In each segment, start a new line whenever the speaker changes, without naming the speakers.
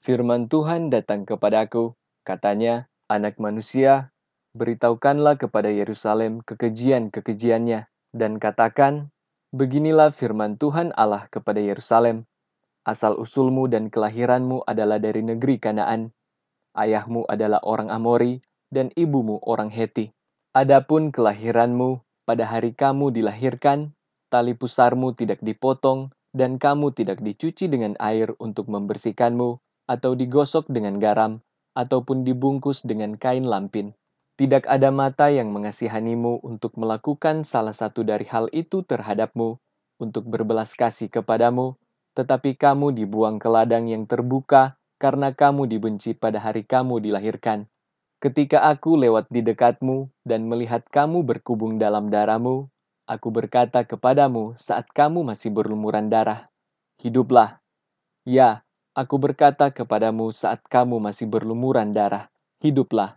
Firman Tuhan datang kepadaku, katanya, "Anak manusia, beritahukanlah kepada Yerusalem kekejian-kekejiannya, dan katakan, beginilah firman Tuhan Allah kepada Yerusalem, asal-usulmu dan kelahiranmu adalah dari negeri Kanaan, ayahmu adalah orang Amori, dan ibumu orang Heti. Adapun kelahiranmu, pada hari kamu dilahirkan, tali pusarmu tidak dipotong, dan kamu tidak dicuci dengan air untuk membersihkanmu, atau digosok dengan garam, ataupun dibungkus dengan kain lampin. Tidak ada mata yang mengasihanimu untuk melakukan salah satu dari hal itu terhadapmu, untuk berbelas kasih kepadamu, tetapi kamu dibuang ke ladang yang terbuka karena kamu dibenci pada hari kamu dilahirkan. Ketika aku lewat di dekatmu dan melihat kamu berkubung dalam darahmu, aku berkata kepadamu saat kamu masih berlumuran darah, hiduplah. Ya, aku berkata kepadamu saat kamu masih berlumuran darah, hiduplah.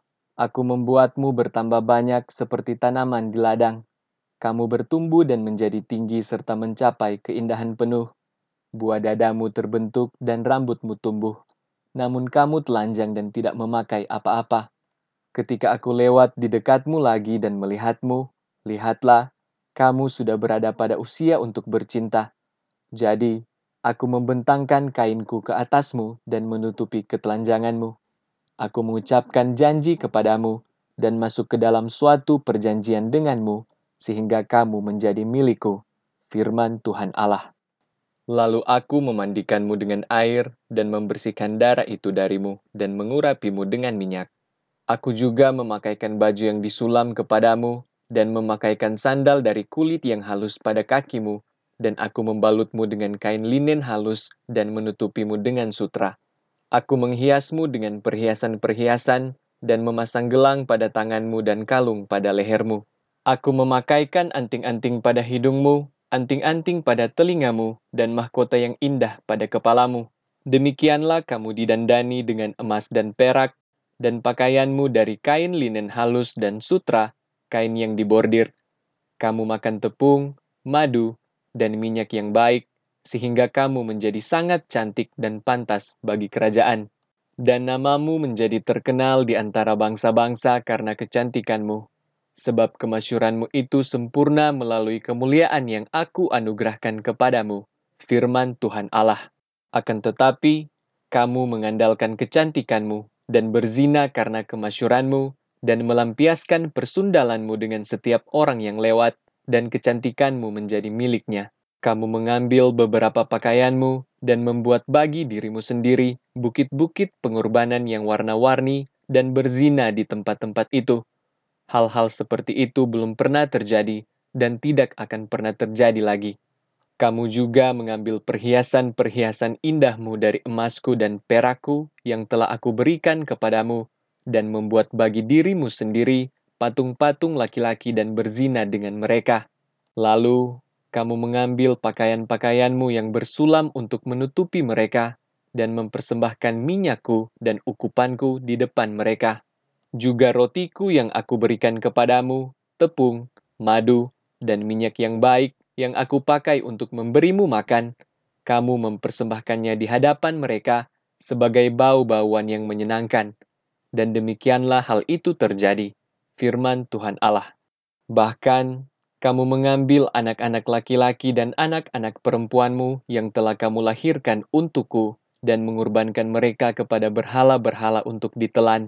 Aku membuatmu bertambah banyak seperti tanaman di ladang. Kamu bertumbuh dan menjadi tinggi serta mencapai keindahan penuh. Buah dadamu terbentuk dan rambutmu tumbuh. Namun kamu telanjang dan tidak memakai apa-apa. Ketika aku lewat di dekatmu lagi dan melihatmu, lihatlah, kamu sudah berada pada usia untuk bercinta. Jadi, aku membentangkan kainku ke atasmu dan menutupi ketelanjanganmu. Aku mengucapkan janji kepadamu dan masuk ke dalam suatu perjanjian denganmu, sehingga kamu menjadi milikku. Firman Tuhan Allah. Lalu aku memandikanmu dengan air dan membersihkan darah itu darimu dan mengurapimu dengan minyak. Aku juga memakaikan baju yang disulam kepadamu dan memakaikan sandal dari kulit yang halus pada kakimu, dan aku membalutmu dengan kain linen halus dan menutupimu dengan sutra. Aku menghiasmu dengan perhiasan-perhiasan dan memasang gelang pada tanganmu dan kalung pada lehermu. Aku memakaikan anting-anting pada hidungmu, anting-anting pada telingamu, dan mahkota yang indah pada kepalamu. Demikianlah kamu didandani dengan emas dan perak, dan pakaianmu dari kain linen halus dan sutra, kain yang dibordir. Kamu makan tepung, madu, dan minyak yang baik, sehingga kamu menjadi sangat cantik dan pantas bagi kerajaan. Dan namamu menjadi terkenal di antara bangsa-bangsa karena kecantikanmu. Sebab kemasyuranmu itu sempurna melalui kemuliaan yang aku anugerahkan kepadamu. Firman Tuhan Allah. Akan tetapi, kamu mengandalkan kecantikanmu dan berzina karena kemasyuranmu dan melampiaskan persundalanmu dengan setiap orang yang lewat dan kecantikanmu menjadi miliknya. Kamu mengambil beberapa pakaianmu dan membuat bagi dirimu sendiri bukit-bukit pengorbanan yang warna-warni dan berzina di tempat-tempat itu. Hal-hal seperti itu belum pernah terjadi dan tidak akan pernah terjadi lagi. Kamu juga mengambil perhiasan-perhiasan indahmu dari emasku dan perakku yang telah aku berikan kepadamu dan membuat bagi dirimu sendiri patung-patung laki-laki dan berzina dengan mereka. Lalu, kamu mengambil pakaian-pakaianmu yang bersulam untuk menutupi mereka dan mempersembahkan minyakku dan ukupanku di depan mereka. Juga rotiku yang aku berikan kepadamu, tepung, madu, dan minyak yang baik yang aku pakai untuk memberimu makan, kamu mempersembahkannya di hadapan mereka sebagai bau-bauan yang menyenangkan. Dan demikianlah hal itu terjadi, firman Tuhan Allah. Bahkan, kamu mengambil anak-anak laki-laki dan anak-anak perempuanmu yang telah kamu lahirkan untukku dan mengorbankan mereka kepada berhala-berhala untuk ditelan.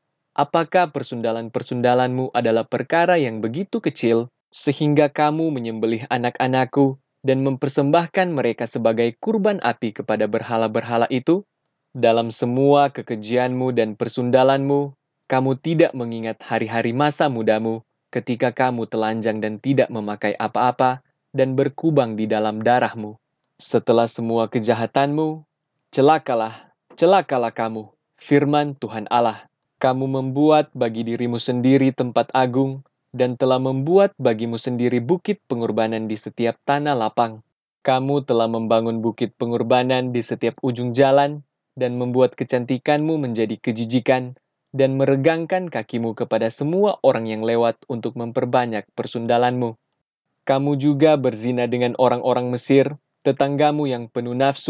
Apakah persundalan-persundalanmu adalah perkara yang begitu kecil, sehingga kamu menyembelih anak-anakku dan mempersembahkan mereka sebagai kurban api kepada berhala-berhala itu? Dalam semua kekejianmu dan persundalanmu, kamu tidak mengingat hari-hari masa mudamu, ketika kamu telanjang dan tidak memakai apa-apa, dan berkubang di dalam darahmu. Setelah semua kejahatanmu, celakalah, celakalah kamu, firman Tuhan Allah. Kamu membuat bagi dirimu sendiri tempat agung, dan telah membuat bagimu sendiri bukit pengorbanan di setiap tanah lapang. Kamu telah membangun bukit pengorbanan di setiap ujung jalan, dan membuat kecantikanmu menjadi kejijikan, dan meregangkan kakimu kepada semua orang yang lewat untuk memperbanyak persundalanmu. Kamu juga berzina dengan orang-orang Mesir, tetanggamu yang penuh nafsu,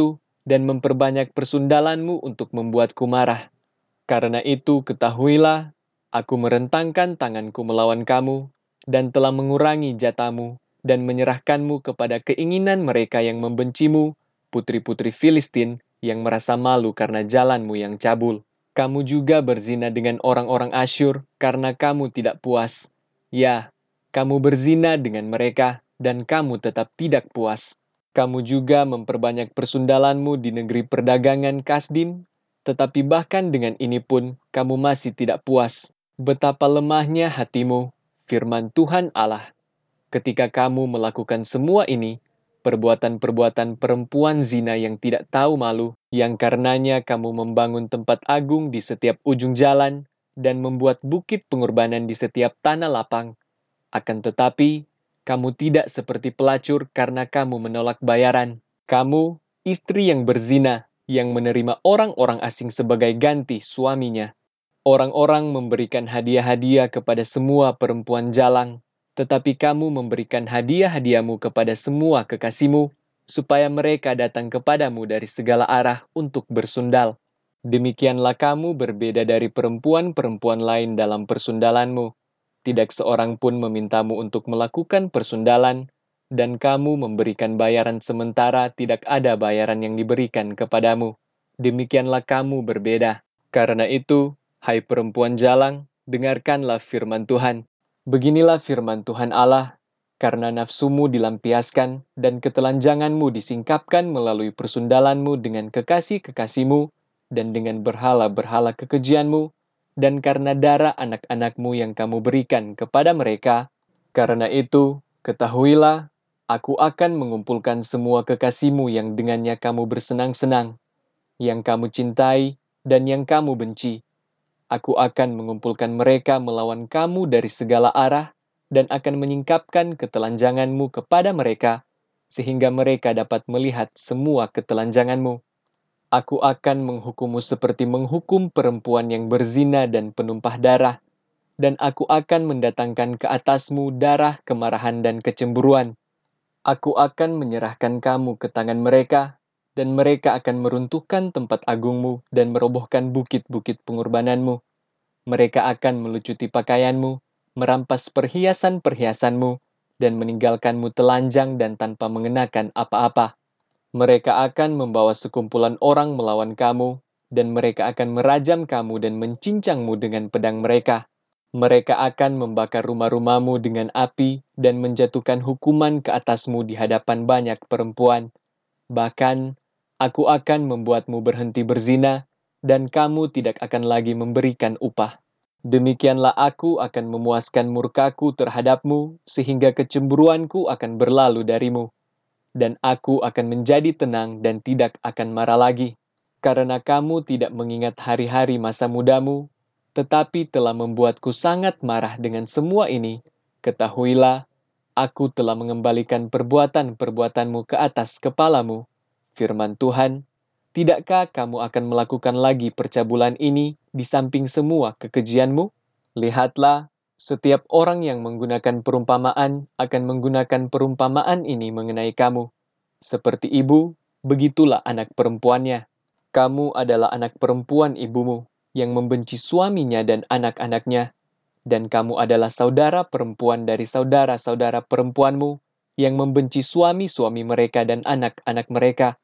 dan memperbanyak persundalanmu untuk membuatku marah. Karena itu ketahuilah, aku merentangkan tanganku melawan kamu, dan telah mengurangi jatamu, dan menyerahkanmu kepada keinginan mereka yang membencimu, putri-putri Filistin yang merasa malu karena jalanmu yang cabul. Kamu juga berzina dengan orang-orang Asyur karena kamu tidak puas. Ya, kamu berzina dengan mereka, dan kamu tetap tidak puas. Kamu juga memperbanyak persundalanmu di negeri perdagangan Kasdim, tetapi bahkan dengan ini pun kamu masih tidak puas. Betapa lemahnya hatimu, firman Tuhan Allah. Ketika kamu melakukan semua ini, perbuatan-perbuatan perempuan zina yang tidak tahu malu, yang karenanya kamu membangun tempat agung di setiap ujung jalan, dan membuat bukit pengorbanan di setiap tanah lapang. Akan tetapi, kamu tidak seperti pelacur karena kamu menolak bayaran. Kamu, istri yang berzina, yang menerima orang-orang asing sebagai ganti suaminya. Orang-orang memberikan hadiah-hadiah kepada semua perempuan jalang, tetapi kamu memberikan hadiah-hadiahmu kepada semua kekasihmu, supaya mereka datang kepadamu dari segala arah untuk bersundal. Demikianlah kamu berbeda dari perempuan-perempuan lain dalam persundalanmu. Tidak seorang pun memintamu untuk melakukan persundalan, dan kamu memberikan bayaran sementara tidak ada bayaran yang diberikan kepadamu. Demikianlah kamu berbeda. Karena itu, hai perempuan jalang, dengarkanlah firman Tuhan. Beginilah firman Tuhan Allah, karena nafsumu dilampiaskan dan ketelanjanganmu disingkapkan melalui persundalanmu dengan kekasih-kekasihmu dan dengan berhala-berhala kekejianmu, dan karena darah anak-anakmu yang kamu berikan kepada mereka. Karena itu, ketahuilah, aku akan mengumpulkan semua kekasihmu yang dengannya kamu bersenang-senang, yang kamu cintai dan yang kamu benci. Aku akan mengumpulkan mereka melawan kamu dari segala arah, dan akan menyingkapkan ketelanjanganmu kepada mereka, sehingga mereka dapat melihat semua ketelanjanganmu. Aku akan menghukummu seperti menghukum perempuan yang berzina dan penumpah darah, dan aku akan mendatangkan ke atasmu darah, kemarahan, dan kecemburuan. Aku akan menyerahkan kamu ke tangan mereka, dan mereka akan meruntuhkan tempat agungmu dan merobohkan bukit-bukit pengorbananmu. Mereka akan melucuti pakaianmu, merampas perhiasan-perhiasanmu, dan meninggalkanmu telanjang dan tanpa mengenakan apa-apa. Mereka akan membawa sekumpulan orang melawan kamu, dan mereka akan merajam kamu dan mencincangmu dengan pedang mereka. Mereka akan membakar rumah-rumahmu dengan api dan menjatuhkan hukuman ke atasmu di hadapan banyak perempuan. Bahkan, aku akan membuatmu berhenti berzina, dan kamu tidak akan lagi memberikan upah. Demikianlah aku akan memuaskan murkaku terhadapmu, sehingga kecemburuanku akan berlalu darimu. Dan aku akan menjadi tenang dan tidak akan marah lagi. Karena kamu tidak mengingat hari-hari masa mudamu, tetapi telah membuatku sangat marah dengan semua ini, ketahuilah, aku telah mengembalikan perbuatan-perbuatanmu ke atas kepalamu. Firman Tuhan, tidakkah kamu akan melakukan lagi percabulan ini di samping semua kekejianmu? Lihatlah, setiap orang yang menggunakan perumpamaan akan menggunakan perumpamaan ini mengenai kamu. Seperti ibu, begitulah anak perempuannya. Kamu adalah anak perempuan ibumu, yang membenci suaminya dan anak-anaknya. Dan kamu adalah saudara perempuan dari saudara-saudara perempuanmu, yang membenci suami-suami mereka dan anak-anak mereka.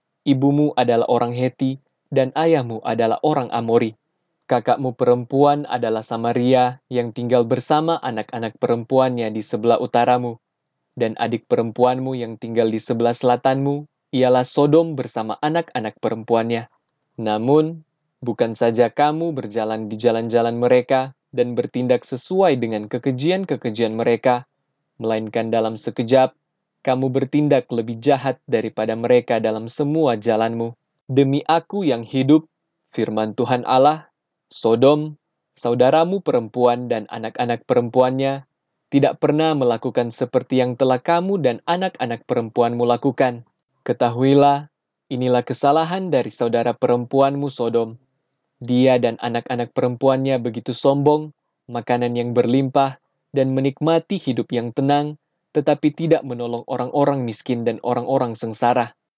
Ibumu adalah orang Heti, dan ayahmu adalah orang Amori. Kakakmu perempuan adalah Samaria yang tinggal bersama anak-anak perempuannya di sebelah utaramu, dan adik perempuanmu yang tinggal di sebelah selatanmu ialah Sodom bersama anak-anak perempuannya. Namun, bukan saja kamu berjalan di jalan-jalan mereka dan bertindak sesuai dengan kekejian-kekejian mereka, melainkan dalam sekejap, kamu bertindak lebih jahat daripada mereka dalam semua jalanmu. Demi aku yang hidup, firman Tuhan Allah, Sodom, saudaramu perempuan dan anak-anak perempuannya, tidak pernah melakukan seperti yang telah kamu dan anak-anak perempuanmu lakukan. Ketahuilah, inilah kesalahan dari saudara perempuanmu Sodom. Dia dan anak-anak perempuannya begitu sombong, makanan yang berlimpah, dan menikmati hidup yang tenang, tetapi tidak menolong orang-orang miskin dan orang-orang sengsara.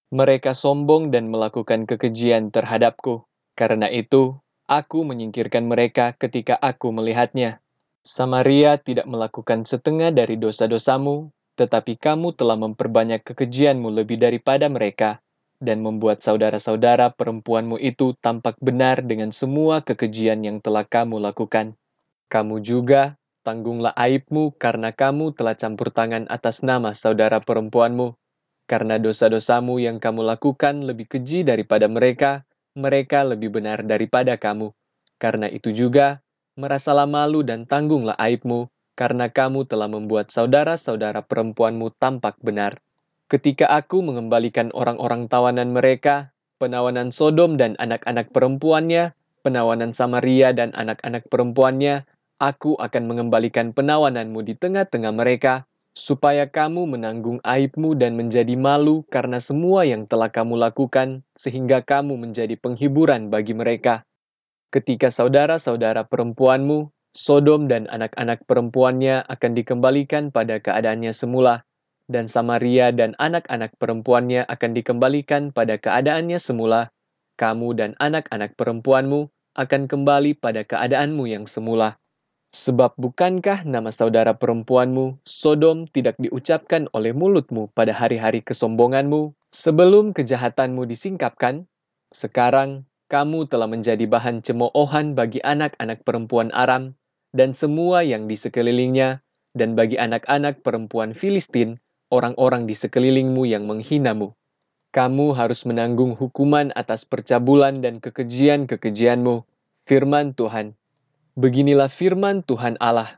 Mereka sombong dan melakukan kekejian terhadapku. Karena itu, aku menyingkirkan mereka ketika aku melihatnya. Samaria tidak melakukan setengah dari dosa-dosamu, tetapi kamu telah memperbanyak kekejianmu lebih daripada mereka, dan membuat saudara-saudara perempuanmu itu tampak benar dengan semua kekejian yang telah kamu lakukan. Kamu juga tanggunglah aibmu karena kamu telah campur tangan atas nama saudara perempuanmu. Karena dosa-dosamu yang kamu lakukan lebih keji daripada mereka, mereka lebih benar daripada kamu. Karena itu juga, merasalah malu dan tanggunglah aibmu, karena kamu telah membuat saudara-saudara perempuanmu tampak benar. Ketika aku mengembalikan orang-orang tawanan mereka, penawanan Sodom dan anak-anak perempuannya, penawanan Samaria dan anak-anak perempuannya, aku akan mengembalikan penawananmu di tengah-tengah mereka, supaya kamu menanggung aibmu dan menjadi malu karena semua yang telah kamu lakukan, sehingga kamu menjadi penghiburan bagi mereka. Ketika saudara-saudara perempuanmu, Sodom dan anak-anak perempuannya akan dikembalikan pada keadaannya semula, dan Samaria dan anak-anak perempuannya akan dikembalikan pada keadaannya semula, kamu dan anak-anak perempuanmu akan kembali pada keadaanmu yang semula. Sebab bukankah nama saudara perempuanmu, Sodom, tidak diucapkan oleh mulutmu pada hari-hari kesombonganmu, sebelum kejahatanmu disingkapkan? Sekarang, kamu telah menjadi bahan cemoohan bagi anak-anak perempuan Aram, dan semua yang di sekelilingnya, dan bagi anak-anak perempuan Filistin, orang-orang di sekelilingmu yang menghinamu. Kamu harus menanggung hukuman atas percabulan dan kekejian-kekejianmu. Firman Tuhan. Beginilah firman Tuhan Allah.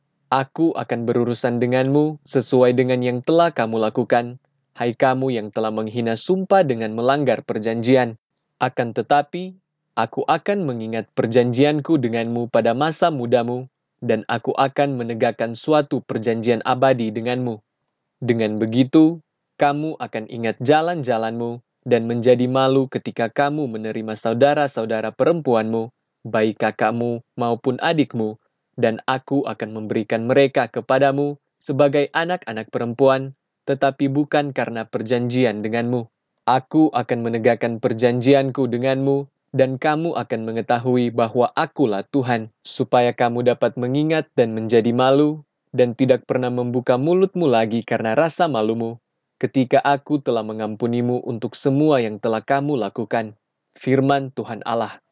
Aku akan berurusan denganmu sesuai dengan yang telah kamu lakukan, hai kamu yang telah menghina sumpah dengan melanggar perjanjian. Akan tetapi, aku akan mengingat perjanjianku denganmu pada masa mudamu, dan aku akan menegakkan suatu perjanjian abadi denganmu. Dengan begitu, kamu akan ingat jalan-jalanmu dan menjadi malu ketika kamu menerima saudara-saudara perempuanmu, baik kakakmu maupun adikmu, dan aku akan memberikan mereka kepadamu sebagai anak-anak perempuan, tetapi bukan karena perjanjian denganmu. Aku akan menegakkan perjanjianku denganmu, dan kamu akan mengetahui bahwa akulah Tuhan, supaya kamu dapat mengingat dan menjadi malu, dan tidak pernah membuka mulutmu lagi karena rasa malumu, ketika aku telah mengampunimu untuk semua yang telah kamu lakukan. Firman Tuhan Allah.